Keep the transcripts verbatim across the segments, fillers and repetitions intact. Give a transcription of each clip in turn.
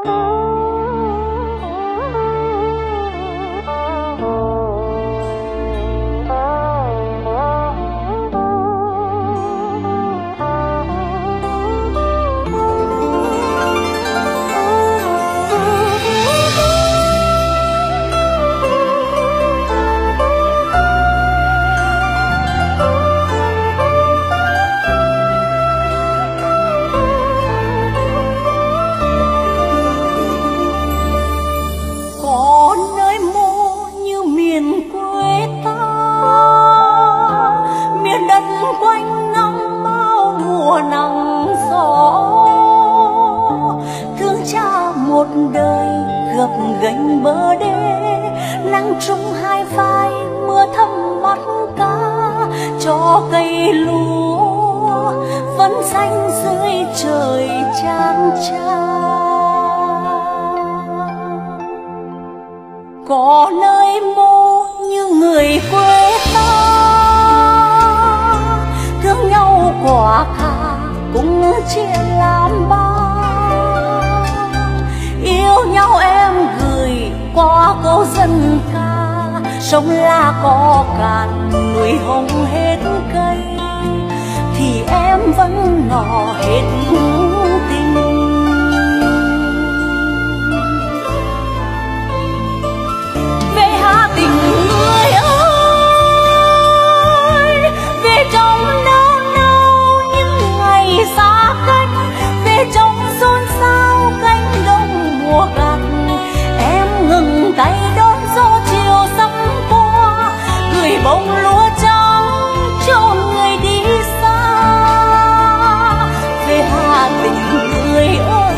gánh bờ đê nắng trúng hai vai mưa thấm mắt cá cho cây lúa vẫn xanh dưới trời chang chang. Có nơi mô như người quê ta thương nhau quả cà cũng chia làm ba, yêu nhau em gửi qua câu dân ca. Sông La có cạn núi hồng hết cây thì em vẫn nọ hết tình. Về Hà Tĩnh người ơi, về trong nao nao những ngày xa cách, về trong xôn xao cánh đồng mùa gặt. Em ngừng tay đón gió chiều sắp qua, gửi bông lúa trắng cho người đi xa. Về Hà Tĩnh người ơi,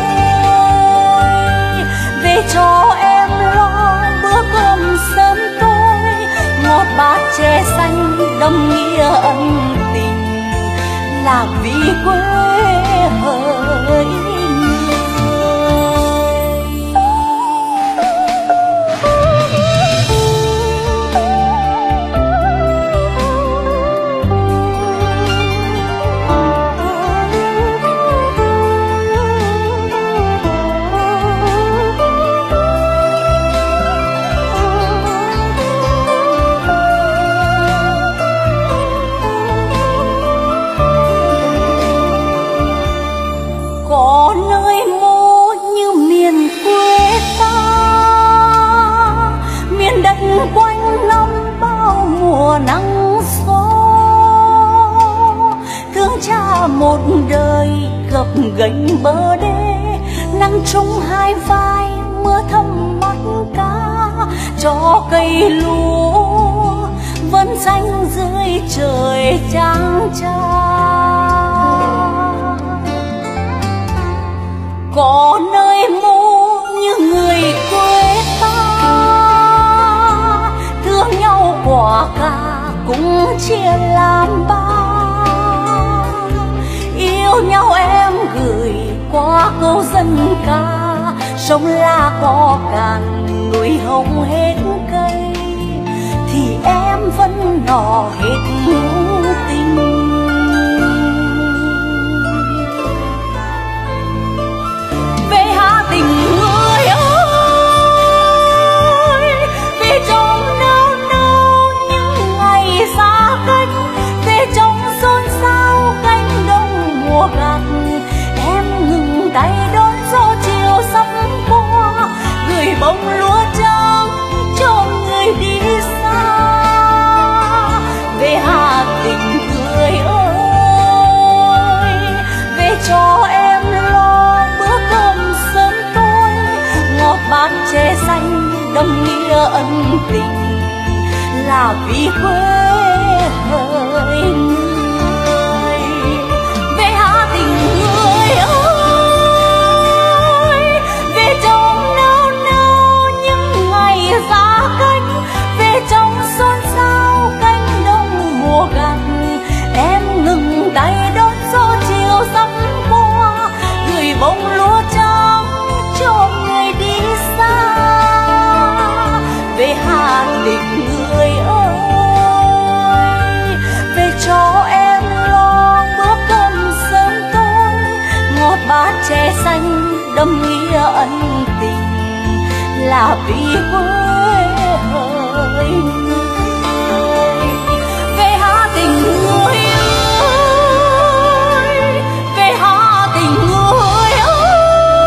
về cho em lo bữa cơm sớm tối, ngọt bát chè xanh đậm nghĩa ân tình, là vì quê hỡi. Có nơi mô như miền quê ta, miền đất quanh năm bao mùa nắng gió. Thương cha một đời gập ghềnh bờ đê, nắng trúng hai vai mưa thấm mắt cá cho cây lúa vẫn xanh dưới trời chang chang. Có nơi mô như người quê ta thương nhau quả cà cũng chia làm ba, yêu nhau em gửi qua câu dân ca. Sông La có cạn núi hồng hết cây thì em vẫn nọ hết tình. Về Hà Tĩnh người ơi, về trong nao nao những ngày xa cách, về trong xôn xao cánh đồng mùa gặt. Em ngừng tay đón gió chiều sắp qua, gửi bông lúa trắng cho người đi xa. Về Hà Tĩnh người ơi, về cho em lo bữa cơm sớm tối, ngọt bát chè xanh đậm nghĩa ân tình, là vì quê hỡi người. Về Hà Tĩnh người ơi, về trong nao nao những ngày xa cách, về trong xôn xao cánh đồng mùa gặt. Em ngừng tay đón gió chiều sắp qua, gửi bông lúa trắng cho người đi xa. Về Hà Tĩnh người ơi, về cho em lo bữa cơm sớm tối, ngọt bát chè xanh đậm nghĩa ân tình là vì quê hỡi người. Về Hà Tĩnh người ơi, về Hà Tĩnh người ơi,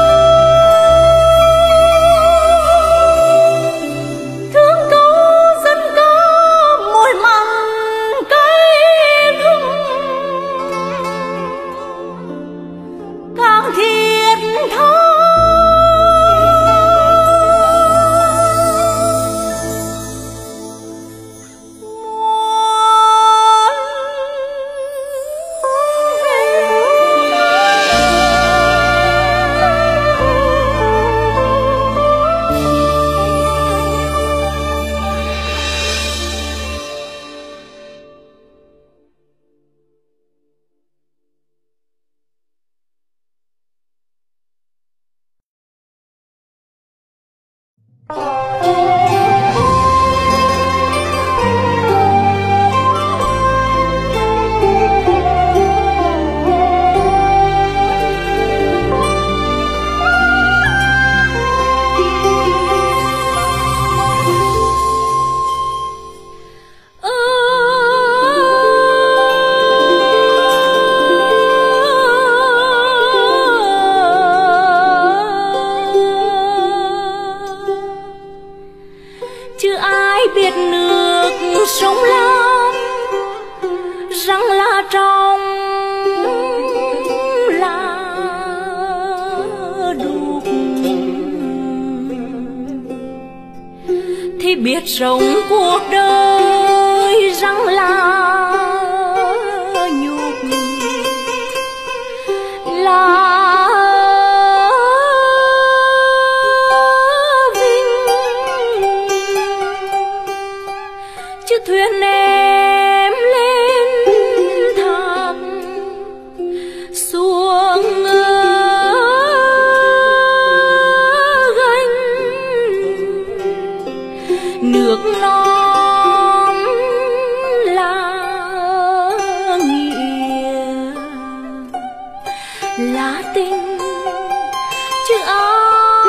thương câu dân ca mùi mặn cây hương càng thiết tha. Biết sống cuộc đời rằng là nhục là vinh, chiếc thuyền em lên thác xuống nước non là nghĩa là tình chứ ai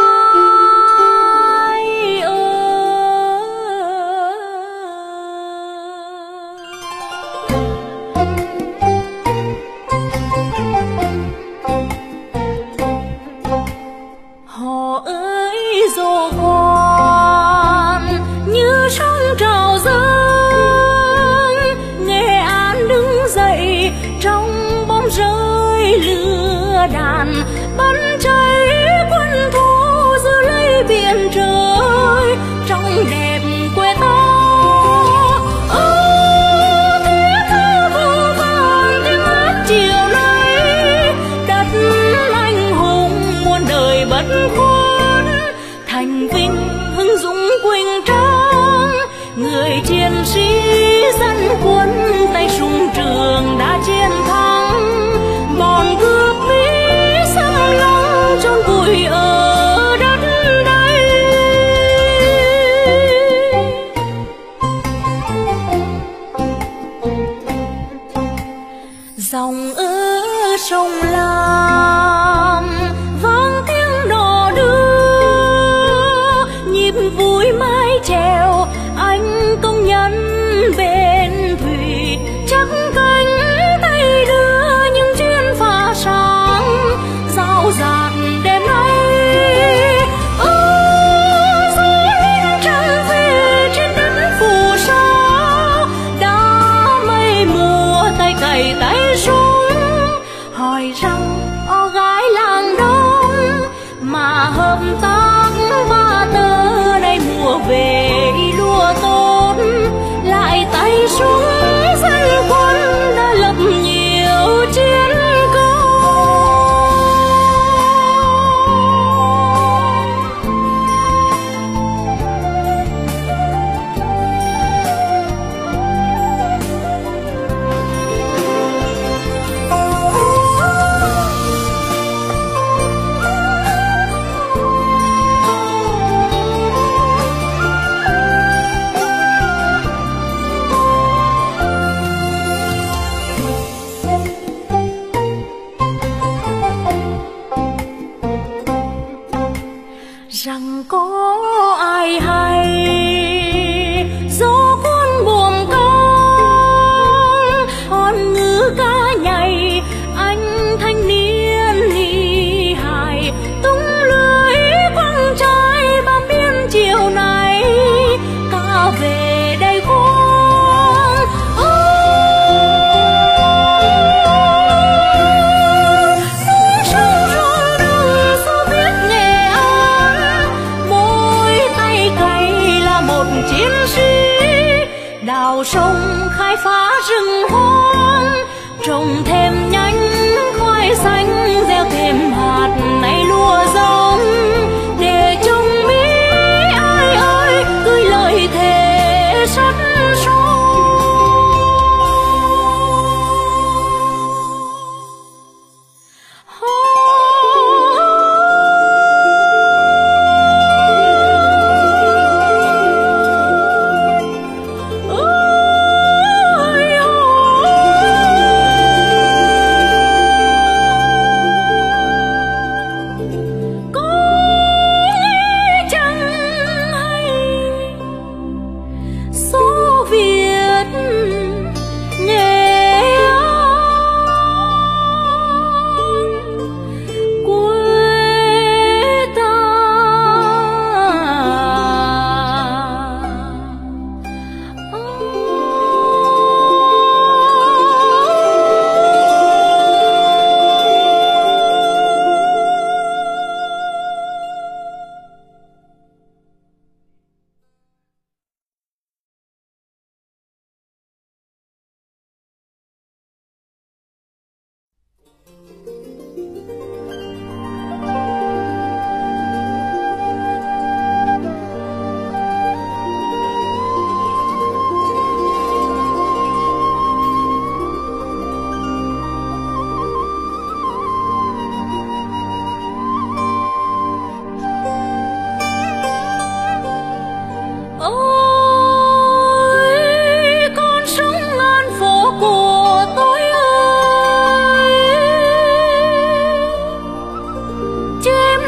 ơi. Họ ơi dỗ con như sóng trào dâng, Nghệ An đứng dậy trong bom rơi lửa đạn bắn cháy quân thù giữ lấy biển trời trong đẹp quê ta. Ơ thế thơ vô vàn tiếng hát chiều nay, đất anh hùng muôn đời bất khuất thành vinh hưng dũng quỳnh trang. Người chiến sĩ dân quân tay súng trường đã chiến thắng, bọn cướp Mỹ xâm lăng chôn vùi ở đất đây. Dòng ở sông Lam vang tiếng đò đưa, nhịp vui mái chèo anh công nhân bên thủy chắc cánh tay đưa những chuyến phá sáng rao rạt đêm nay. Ơ gió lên trăng về trên đất phù sa, đã mây mùa tay cày tay súng, hỏi rằng o gái làng đông mà hợp tác ba tơ đây mùa về lúa tốt lại tay súng dân quân đã lập nhiều chiến công.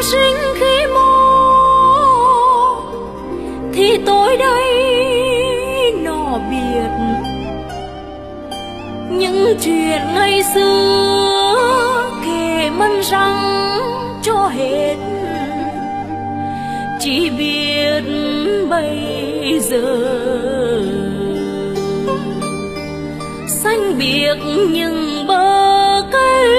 sinh khi mô thì tôi đây nọ biệt những chuyện ngày xưa kể mân rằng cho hết, chỉ biết bây giờ xanh biếc những bờ cây.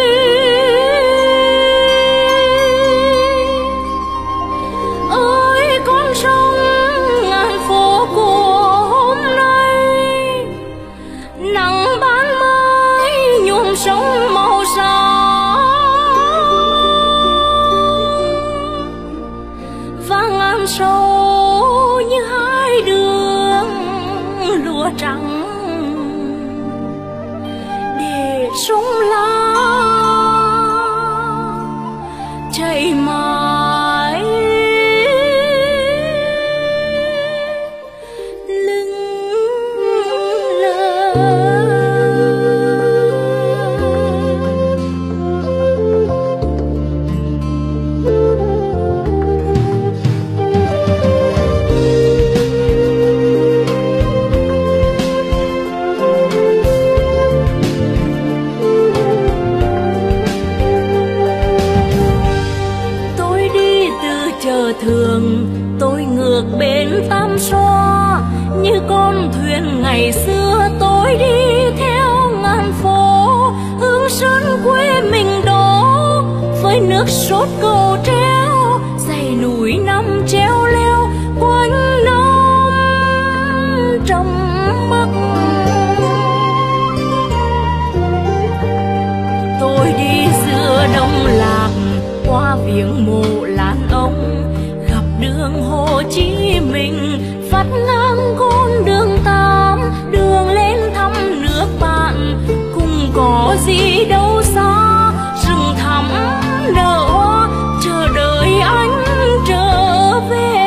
Ơi con sông ngàn phố của hôm nay, nắng ban mai nhuộm sông màu sáng, và ngàn sâu như hai đường lúa trắng để sông la chảy mãi lưng lơ. Thường tôi ngược bên Tam Xoa, như con thuyền ngày xưa tôi đi theo ngàn phố, hương sơn quê mình đó với nước sốt cầu treo, dãy núi năm treo leo quanh năm trong mắt. Tôi đi giữa đông lạc qua viếng mộ làng ông, đường Hồ Chí Minh vắt ngang con đường Tám, đường lên thăm nước bạn cùng có gì đâu xa, rừng thẳm nở hoa chờ đợi anh trở về.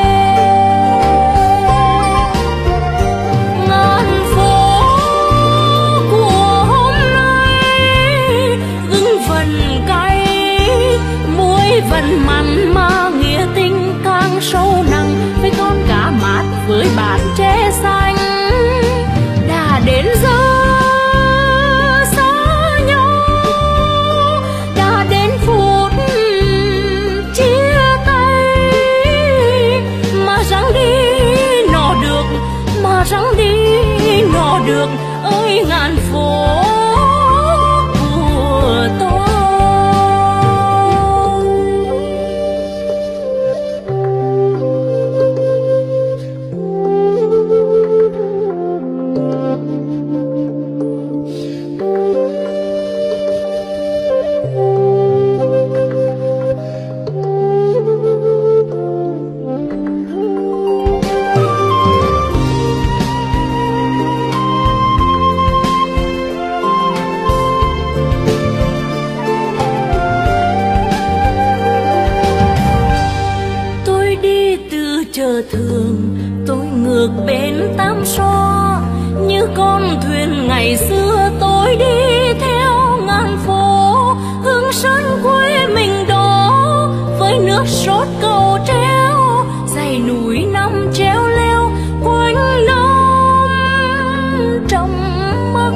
Ngàn phố của hôm nay gừng vần cay, muối vần mặn mà nghĩa tình càng sâu nặng, với con cá mát với bàn tre xanh. Đã đến giờ xa nhau, đã đến phút chia tay, mà rằng đi nọ được, mà rằng đi nọ được. Ơi ngàn phố của tôi. Thường tôi ngược bên Tam Xoa, như con thuyền ngày xưa tôi đi theo ngàn phố, hương sơn quê mình đó với nước sốt cầu treo, dãy núi năm treo leo quanh năm trong mắt.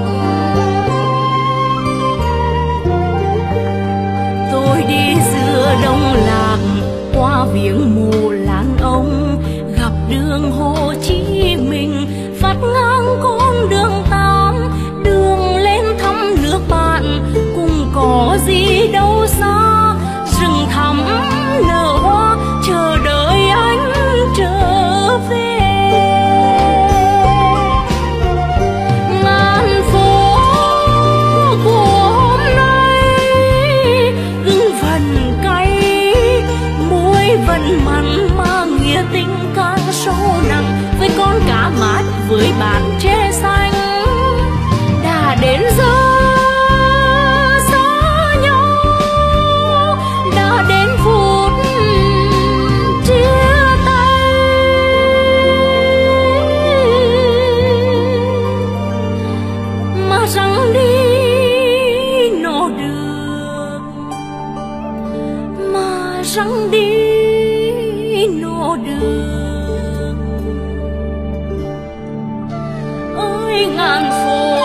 Tôi đi giữa đông lạc qua viếng mộ làng ông, đường Hồ Chí Minh vắt ngang con đường Tám, đường lên thăm nước bạn cùng có gì đâu xa, rừng thẳm nở hoa chờ đợi anh trở về. Ngàn phố của hôm nay gừng vần cay, muối vần mặn mà nghĩa tình càng sâu nặng, với con cá mát với bàn tre răng đi nô đường ơi ngàn phố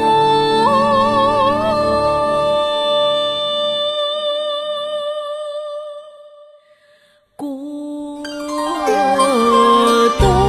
của tôi.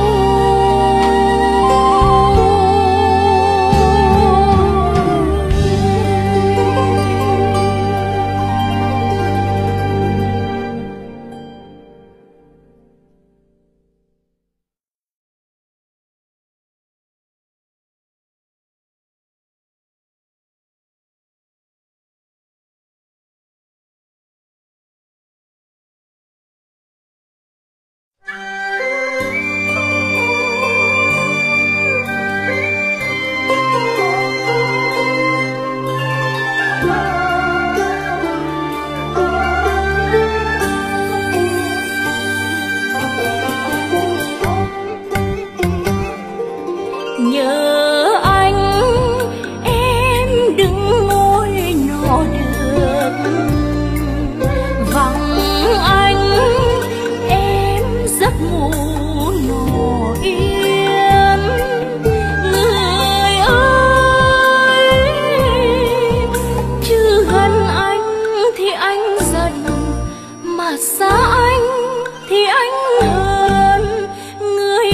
Nhớ anh em đứng ngồi nọ được, vắng anh em giấc ngủ nọ yên. Người ơi, chứ gần anh thì anh giận, mà xa anh thì anh hờn. Người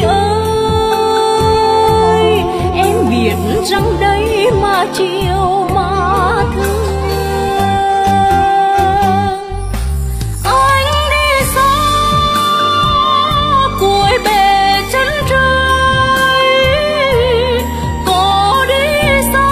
ơi, em biết rằng đây mà chiều mà thương. Anh đi xa cuối bể chân trời, có đi xa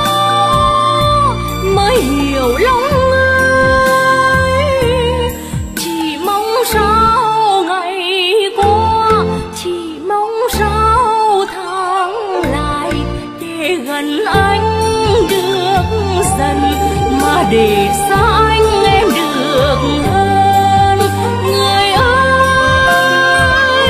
mới hiểu lòng người. Chỉ mong sao ngày qua, chỉ mong sao tháng lại, để gần anh được dần, mà để xa anh em được hơn. Người ơi,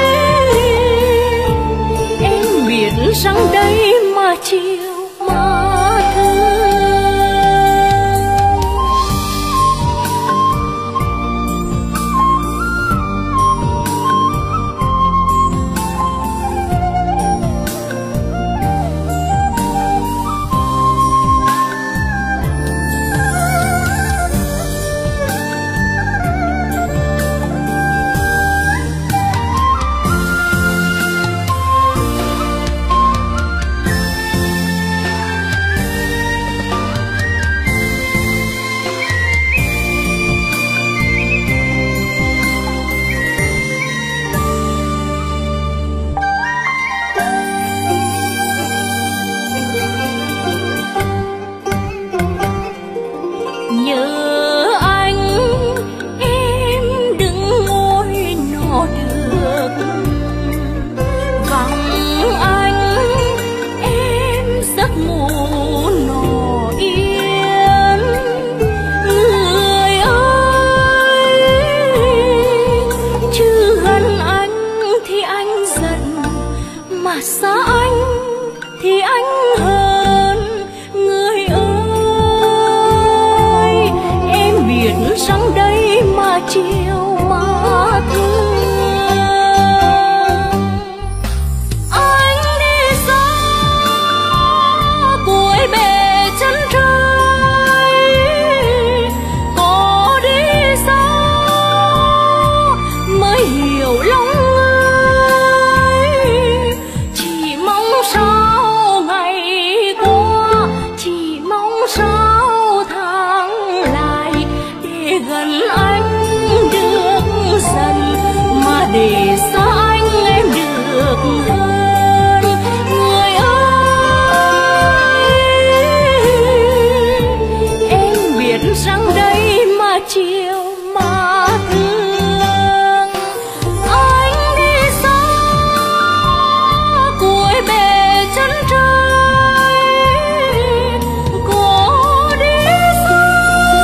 em biết rằng đây mà chiều mà thương. Nhớ anh em đứng ngồi nọ được, vắng anh em giấc ngủ nọ yên. Người ơi, chứ gần anh thì anh giận, mà xa anh thì anh hờn. Người ơi, em biết rằng đây mà chiều mà thương. Anh đi xa cuối bể chân trời, có đi xa mới hiểu lòng người. Chỉ mong sao ngày qua, chỉ mong sao tháng lại, để gần anh được dần, mà để xa anh em được hơn. Người ơi, em biết rằng đây mà chiều mà thương. Anh đi xa cuối bể chân trời, có đi xa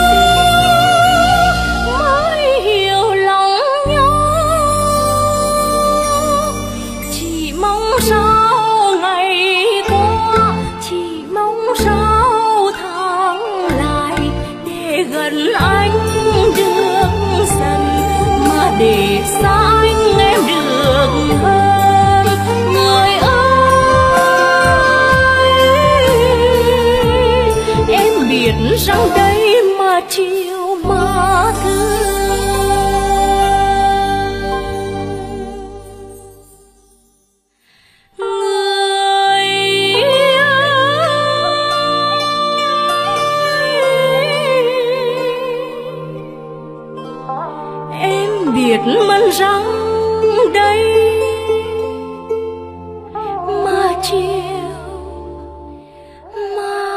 mới hiểu lòng nhau. chiều mà thương. Người ơi, em biết mình rằng đây mà chiều mà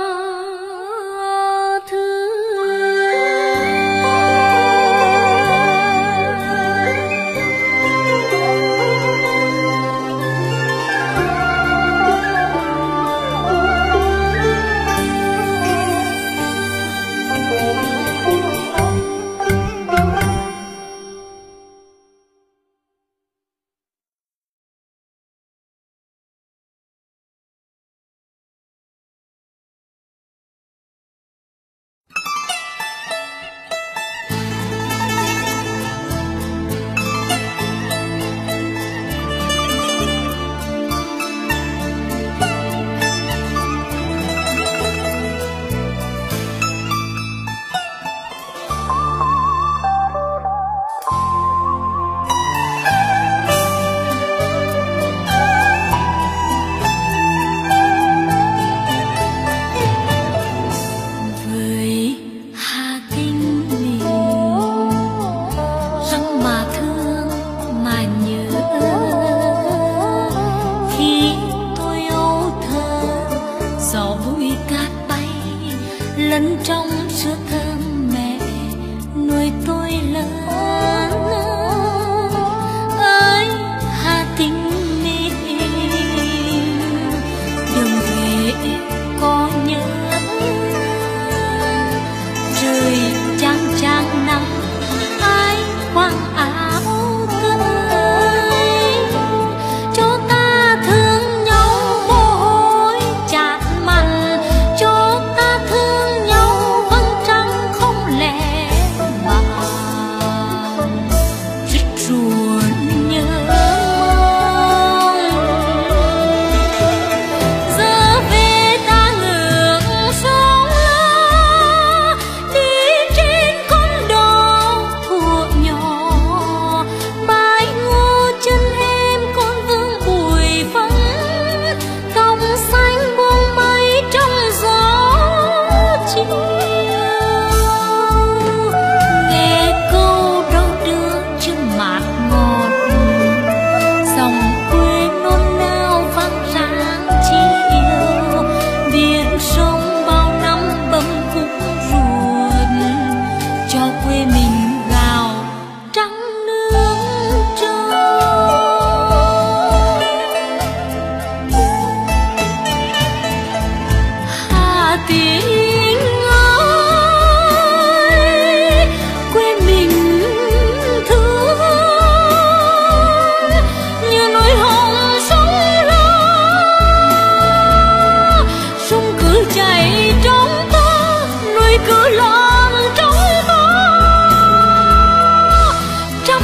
lẫn trong sữa thơm mẹ nuôi tôi lớn. Ơi Hà Tĩnh Niên, đường về có nhớ trời chang chang nắng ai quàng áo tươi cho ta thương nhau mồ hôi chát mặn, cho ta thương nhau vầng trăng không lẽ bạc rít ruột nhớ giờ về ta ngược sông la đi trên con đò thuở nhỏ bãi ngô chân em con vương bụi phấn còng xanh buông mây trong gió chiều nghe câu đâu đưa chứ mạt ngọt dòng quê nôn nao vang rạng chiều biển sông bao năm bầm khúc ruột cho quê mình gạo trắng nương trâu. Hà Tĩnh ơi, quê mình thương như núi hồng sông la, sông cứ chảy trong ta, núi cứ loạn trong ta, trăm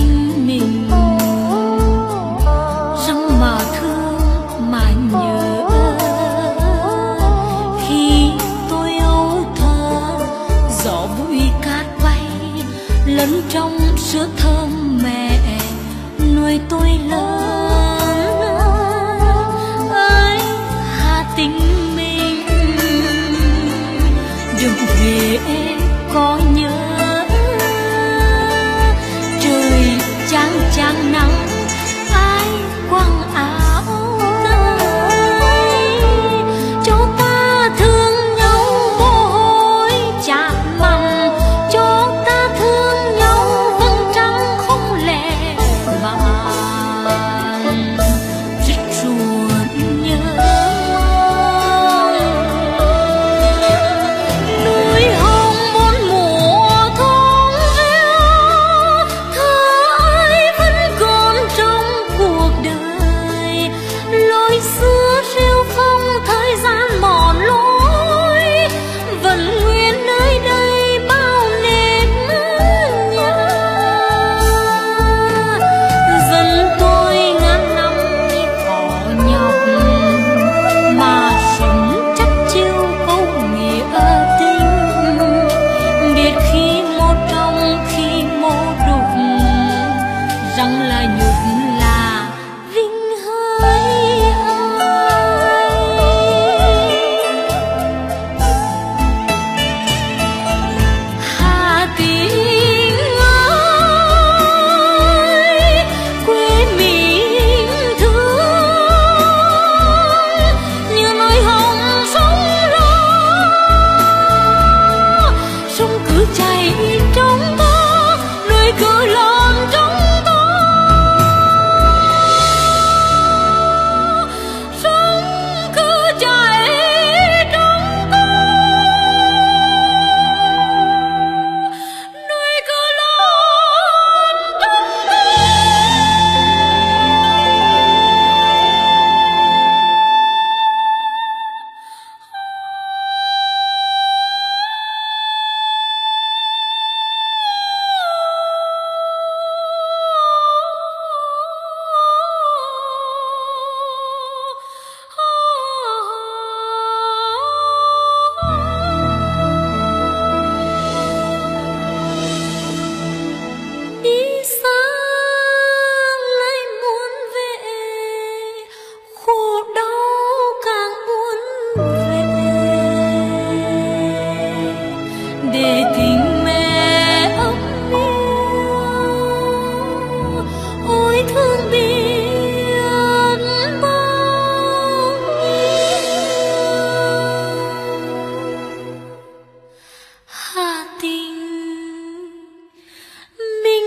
tình mình, răng mà thương mà nhớ. Khi tôi âu thơ gió bụi cát bay, lẫn trong sữa thơm mẹ nuôi tôi lớn. Ơi Hà Tĩnh mình, đừng về có nhớ. Trời chang chang nắng, ai quăng áo tới, cho ta thương nhau mồ hôi chạm mặn, cho ta thương nhau vầng trăng không lẻ bàng. Rất ruột nhớ núi hồng bốn mùa thôn reo, thơ ai vẫn còn trong cuộc đời. Lối xưa rêu phong thời gian mòn lối, vẫn nguyên nơi đây bao nếp nhớ. Dân tôi ngàn năm khó nhọc, mà sống chắc chiêu câu nghĩa tình. Biết khi một trong khi một đục, rằng là nhục là vinh hơi ai. Hà Tĩnh ơi, quê mình thương như nỗi hồng sóng gió, sông cứ chảy trong gió, núi cứ lon trong gió, sông cứ chảy trong gió, núi cứ lon trong gió. Đi xa lại muốn về, khổ đau càng muốn về, để tình mẹ ấm yêu. Ôi thương biết bao nhiêu. Hà Tĩnh mình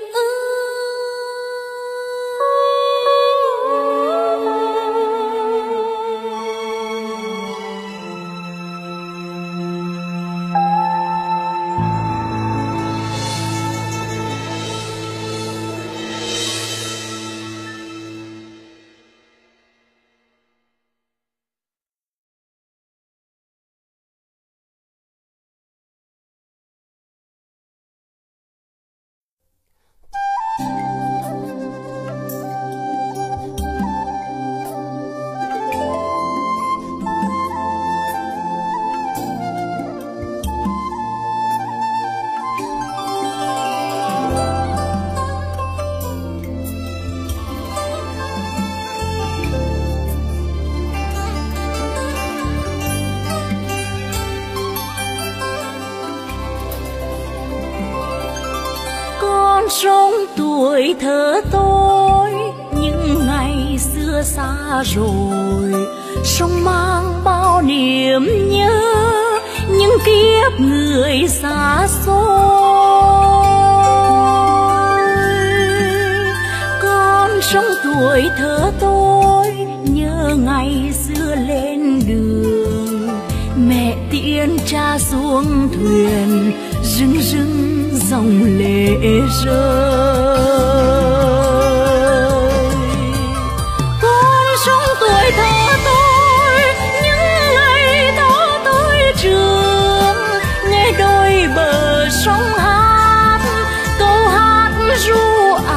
con sống tuổi thơ tôi, những ngày xưa xa rồi, sông mang bao niềm nhớ những kiếp người xa xôi. Con sống tuổi thơ tôi, nhớ ngày xưa lên đường, mẹ tiễn cha xuống thuyền, rưng rưng dòng lệ rơi. Con sống tuổi thơ tôi, những ngày đó tôi trường, nghe đôi bờ sông hát câu hát ru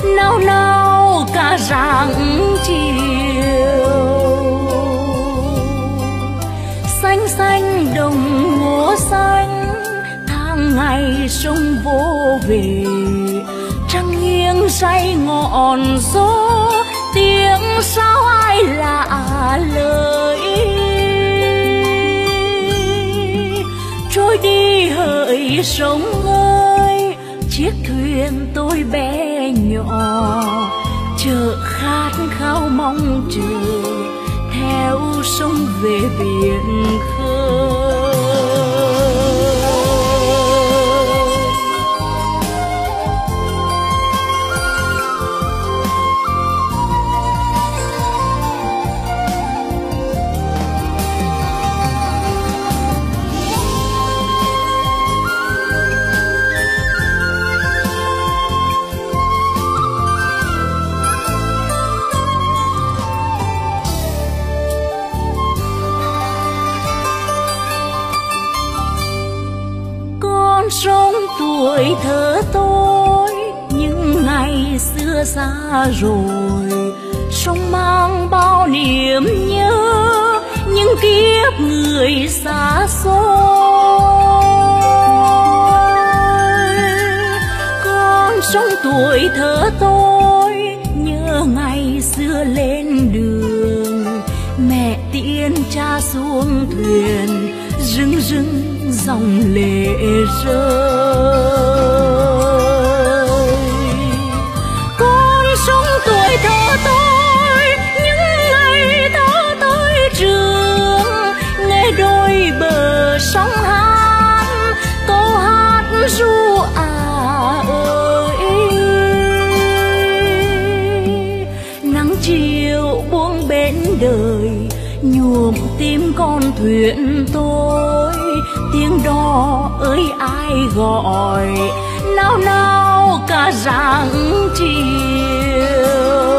nao nao cả rạng chiều. Xanh xanh đồng ngô xanh, tháng ngày sông vô về. Trăng nghiêng say ngọn gió, tiếng sao ai lạ lời. Trôi đi hỡi sông ơi, chiếc thuyền tôi bé nhỏ, chợ khát khao mong chờ theo sông về biển khơi. Sông tuổi thơ tôi những ngày xưa xa rồi, sông mang bao niềm nhớ những kiếp người xa xôi. Con sông tuổi thơ tôi nhớ ngày xưa lên đường, mẹ tiễn cha xuống thuyền, rưng rưng dòng lệ rơi. Con sông tuổi thơ tôi những ngày thơ tôi trường, nghe đôi bờ sông hát câu hát ru à ơi. Nắng chiều buông bên đời nhuộm tim con thuyền tôi, tiếng đò ơi ai gọi nao nao cả rạng chiều.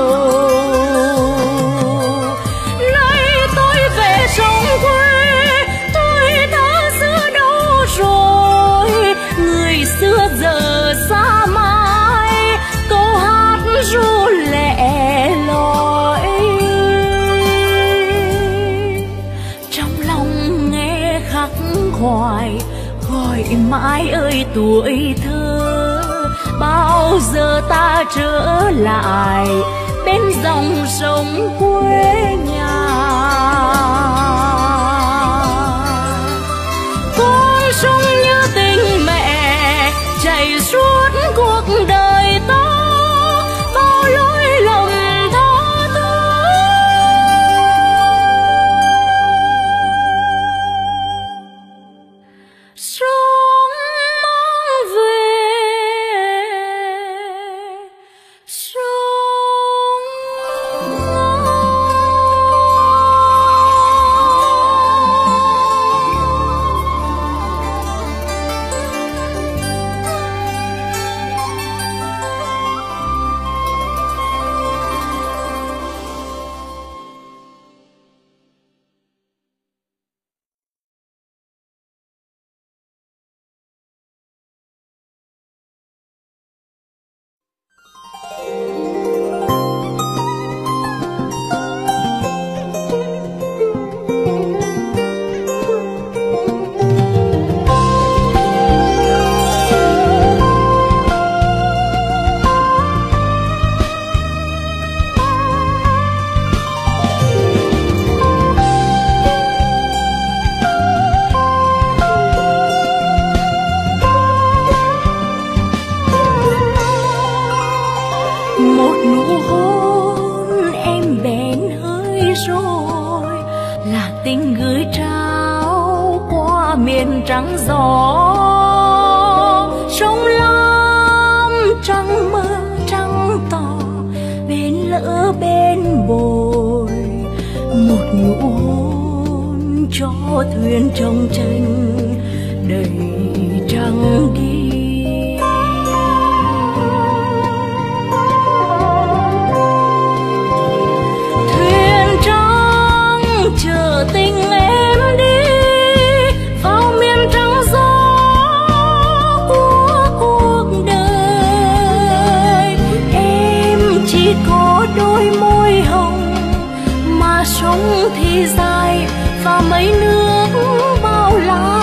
Nay tôi về sông quê, tôi đã xưa đâu rồi, người xưa giờ xa mãi, câu hát ru lẻ loi. Trong lòng nghe khắc khoải gọi mãi ơi tuổi thơ, bao giờ ta trở lại bên dòng sông quê nhà. Con sông như tình mẹ chảy suốt cuộc đời ta, bao lỗi lầm tha thứ. Sông mang về, sông một nụ hôn em bén hơi rồi, là tình gửi trao qua miền trắng gió. Sông lam trăng mơ trăng tỏ, bên lỡ bên bồi, một nụ hôn cho thuyền trong tranh đầy trăng kia. Tình em đi vào miền trắng gió của cuộc đời, em đôi môi hồng, mà sống thì dài và mấy nước bao la.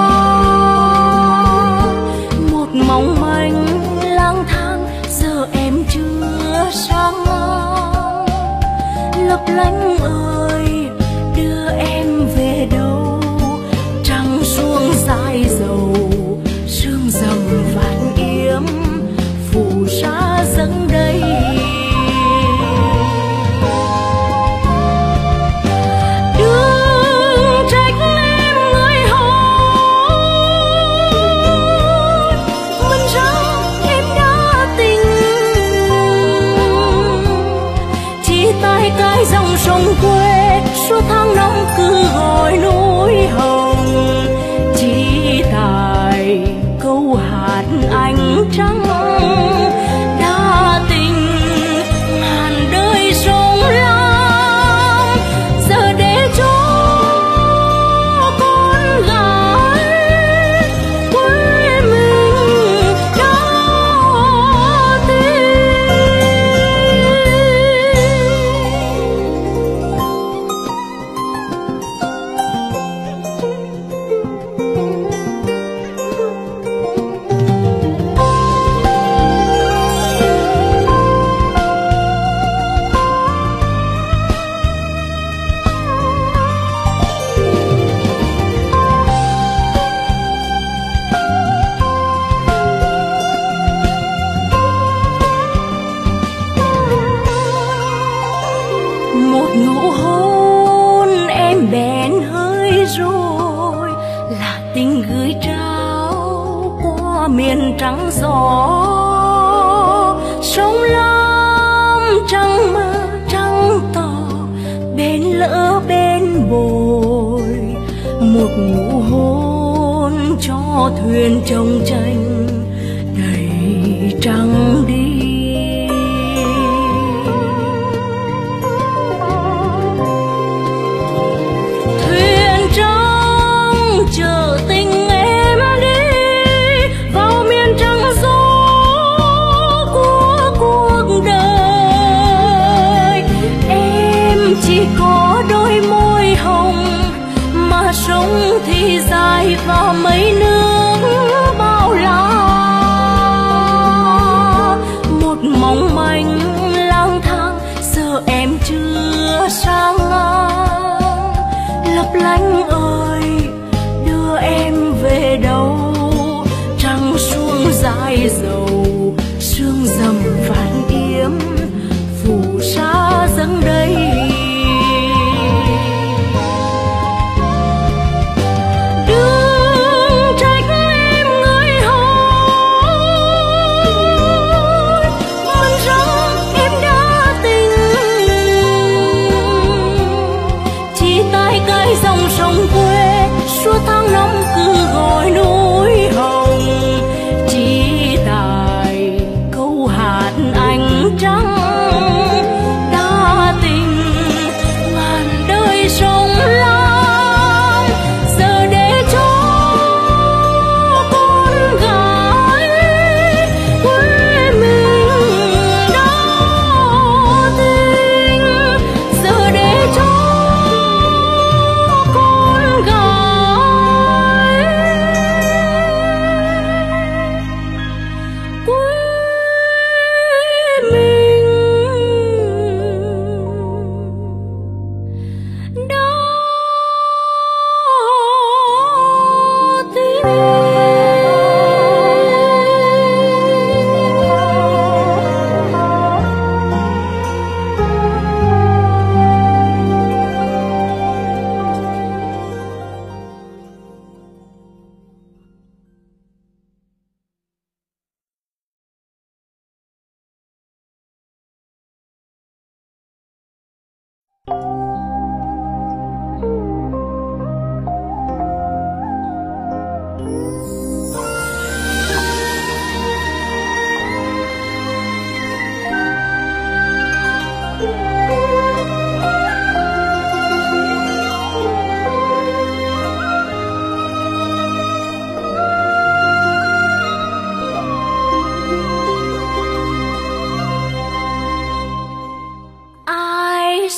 Một mong manh lang thang giờ em chưa sang ngang. Lấp lánh ơi đưa em về đâu, trăng xuống dài dầu sương rầm vạn yếm phù sa dâng đầy. Đừng trách em người hồn, mình rằng em đã tình. Chỉ tay cái dòng sông quê suốt tháng năm cứ gọi núi hồng. Chỉ tại câu hát ánh trắng đã tình ngàn đời sông lam. Giờ để cho con gái quê mình đã tình. Một nụ hôn em bèn hơi rồi, là tình gửi trao qua miền trắng gió. Sông lam trăng mơ trăng tỏ, bên lỡ bên bồi. Một nụ hôn cho thuyền trông tranh đầy trăng đi. Chờ tình em đi vào miền trăng gió của cuộc đời. Em chỉ có đôi môi hồng, mà sống thì dài và mấy nước bao la. Một mong manh lang thang giờ em chưa sang ngang. Lấp lánh ơi đưa em về đâu, trăng xuống dài dầu sương rầm vạn yếm phù sa dâng đầy. Đừng trách em người hồn, mình rằng em đã tình. Chỉ tay cái dòng sông quê suốt tháng năm cứ gọi núi hồng. Chỉ tại câu hát ánh trắng đã tình ngàn đời sông lam. Giờ để cho con gái quê mình đã tình. Giờ để cho con gái quê mình đã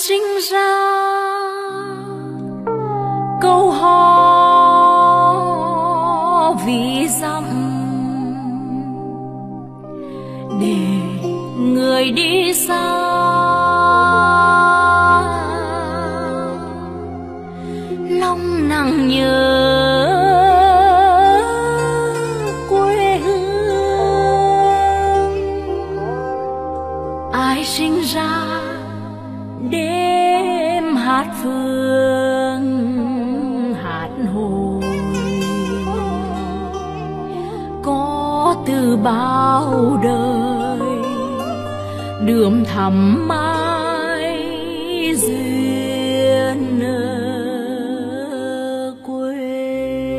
sinh ra câu hò vì dặm để người đi xa lòng nặng nhớ quê hương. Ai sinh ra đêm hát phương hát hồi có từ bao đời đượm thắm mãi duyên ở quê.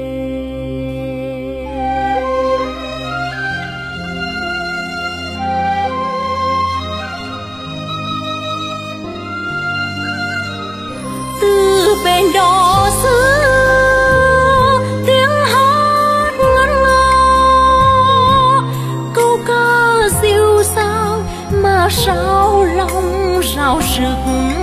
Từ bên đó xưa tiếng hát ngân nga câu ca dịu dàng mà sao lòng rào rực.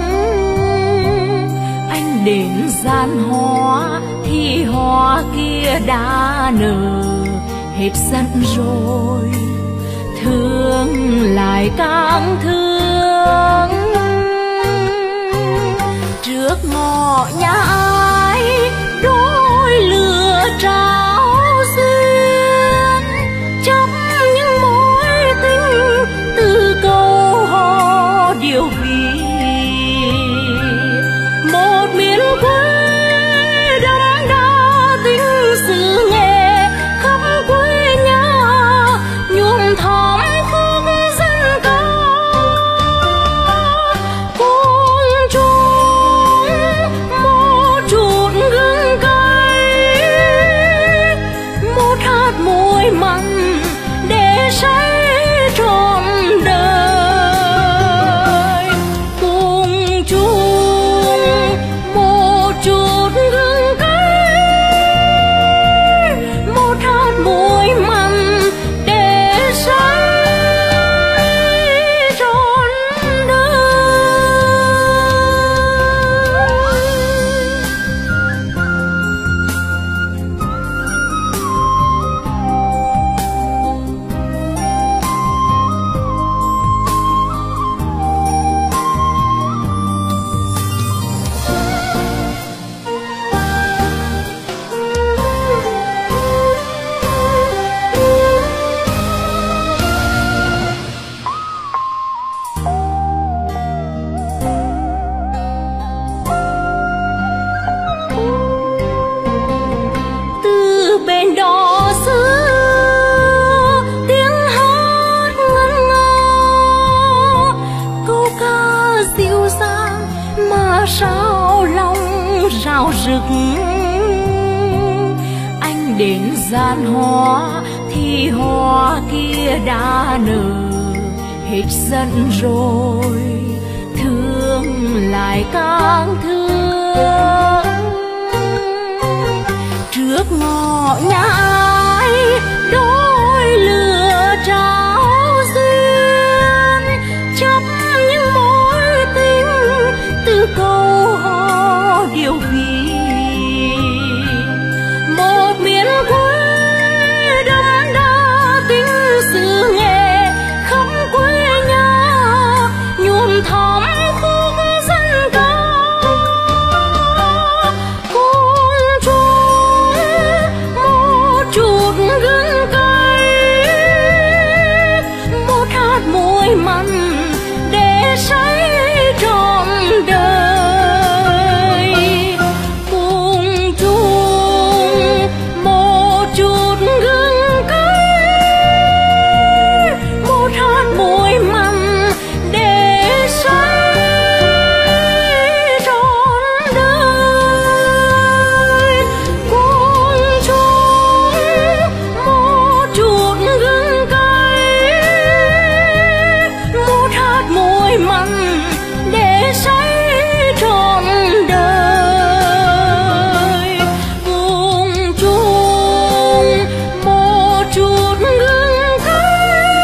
Anh đến gian hoa thì hoa kia đã nở hết giận rồi, thương lại càng thương. Trước ngõ nhà ai đôi lửa trao duyên, chấp những mối tình từ câu hò điều vì một miền quê đậm đà tình xứ nghệ khắp quê nhà nhuộm thắm khúc dân ca cùng chung một chút gừng cay, một hạt muối mặn để say trọn đời. Cùng chung một chút gừng cay, một hạt muối mặn để say trọn đời. Từ bên đó xưa tiếng hát ngân nga câu ca dịu dàng mà sao lòng rào rực. Anh đến gian hoa thì hoa kia đã nở hết giận rồi, thương lại càng thương. Trước ngõ nhà ai đôi lửa trao duyên, chấp những mối tình từ câu hò điều vì một miền quê đậm đà tình xứ nghệ khắp quê nhà nhuộm thắm khúc dân ca cùng chung một chút gừng cay, một hạt muối mặn để say trọn đời. Cùng chung một chút gừng cay, một hạt muối mặn để say trọn đời. Cùng chung một chút gừng cay, một hạt muối mặn để say trọn đời. Cùng chung một chút gừng cay.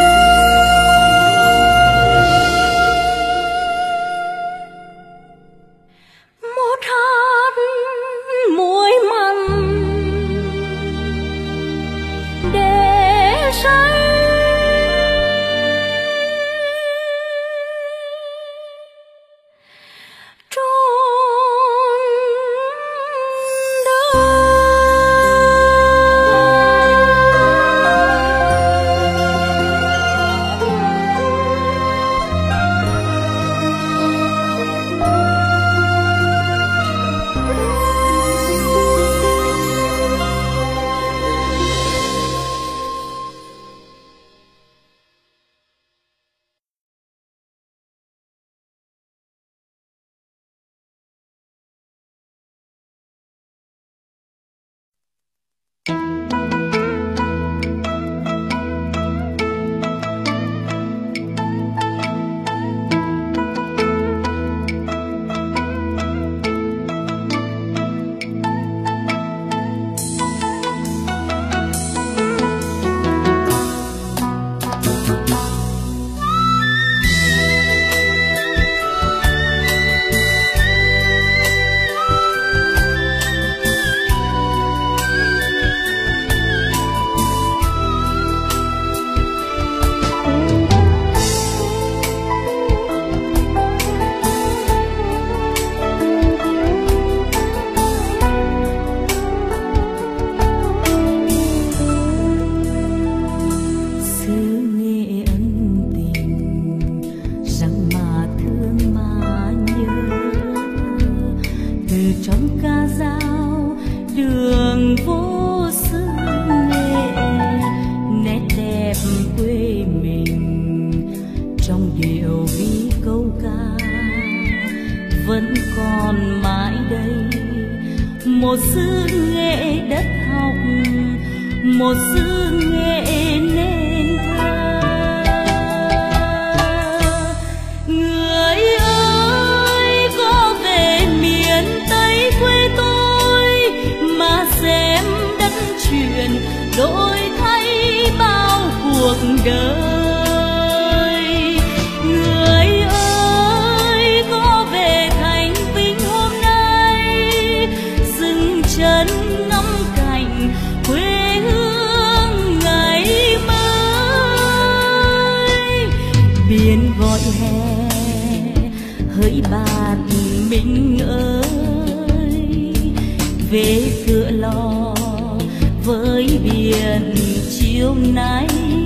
trong ca dao đường vô xứ nghệ, nét đẹp quê mình trong điệu ví câu ca vẫn còn mãi đây. Một xứ nghệ đất học, một xứ nghệ nên thơ. Người ơi có về miền Tây quê tôi mà xem đất truyền đổi thay bao cuộc đời. Người ơi có về thành Vinh hôm nay dừng chân ngắm cảnh quê hương ngày mới. Biển gọi hè hỡi bạn mình ơi, về Cửa Lò với biển chiều nay.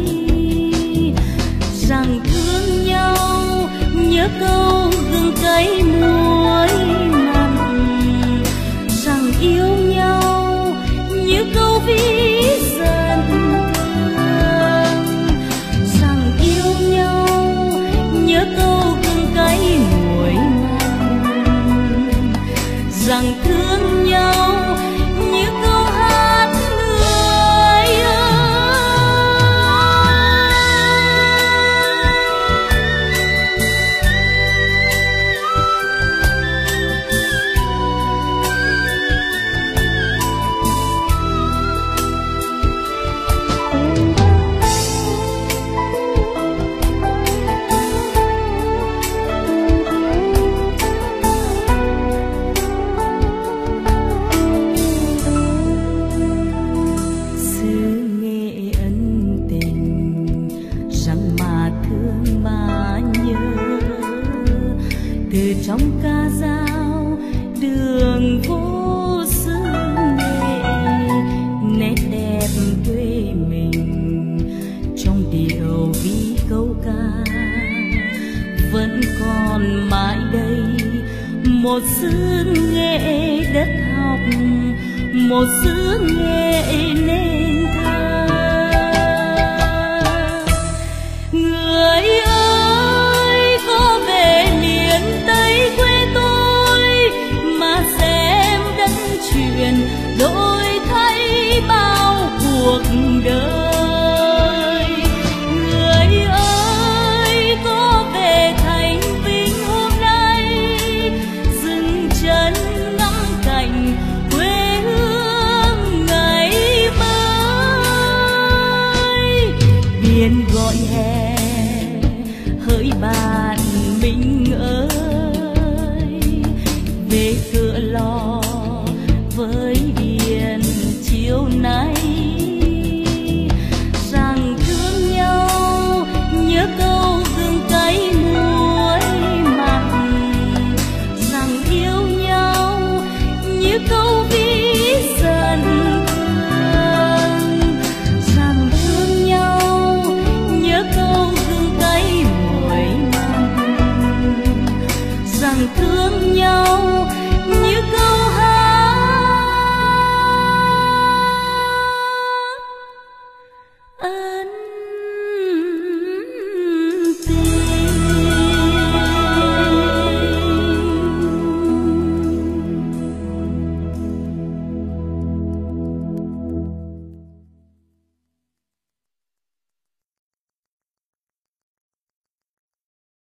Rằng thương nhau nhớ câu gừng cay muối mặn, rằng yêu nhau như câu ví dần thương. Rằng yêu nhau nhớ câu gừng cay muối mặn, rằng thương nhau như câu hát người ơi. Trong ca dao đường vô xứ nghệ, nét đẹp quê mình trong điệu ví câu ca vẫn còn mãi đây. Một xứ nghệ đất học, một xứ nghệ nên thơ. Người